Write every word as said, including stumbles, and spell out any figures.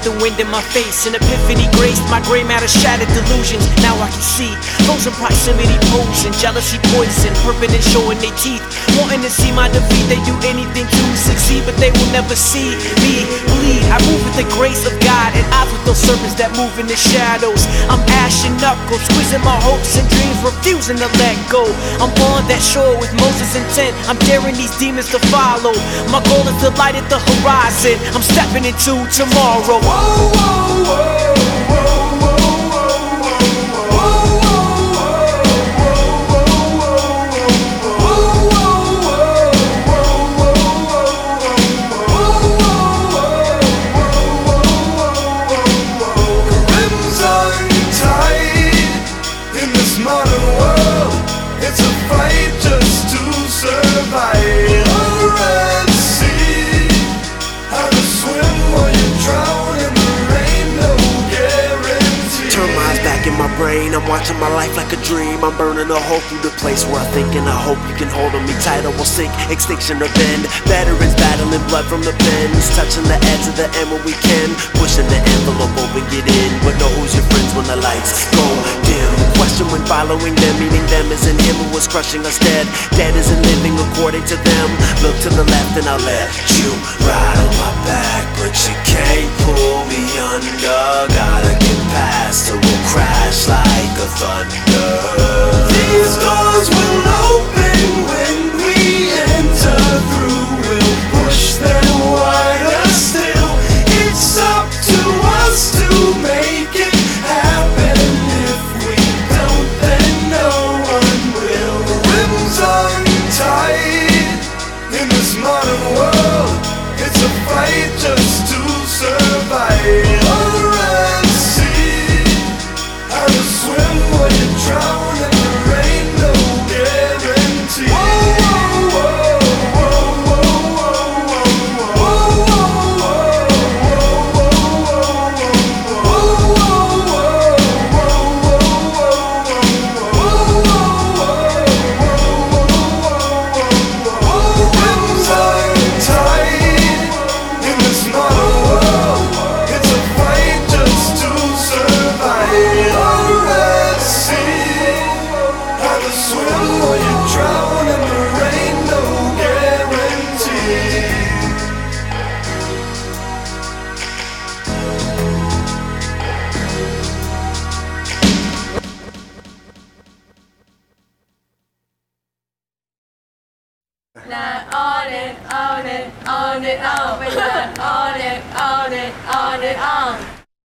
the wind in my face. An epiphany graced my gray matter shattered delusions. Now I can see those in proximity poison, jealousy poison, purping and showing their teeth, wanting to see my defeat. They do anything to succeed, but they will never see me bleed. I move with the grace of God and odds with those serpents that move in the shadows. I'm ashen knuckles, squeezing my hopes and dreams, refusing to let go. I'm on that shore with Moses' intent. I'm daring these demons to follow. My goal is to light at the horizon. I'm stepping into tomorrow. Whoa, whoa, whoa, whoa, whoa. Modern world, it's a fight just to survive. A Red Sea, how to swim while you drown in the rain, no guarantee. Turn my eyes back in my brain, I'm watching my life like a dream. I'm burning a hole through the place where I think and I hope you can hold on me tight or we'll sink, extinction or bend. Veterans battling blood from the pens, touching the edge of the end when we can, pushing the envelope open, get in, but know who's your friends when the lights go dim. Question when following them, meaning them isn't him who was crushing us dead. Dead isn't living according to them. Look to the left and I'll let you ride on my back, but you can't pull me under. Gotta get past or we'll crash like a thunder. These doors will open when we enter through. We'll push them wider still. It's up to us to make it happen. If we don't, then no one will. The rims are tied in this modern world. It's a fight just to survive. A Red Sea, how to swim while you drown in the rain, no guarantee. Whoa, whoa, whoa, whoa, whoa, whoa, whoa, Not on it, on it, on it, on. We're not on it, on it, on it, on.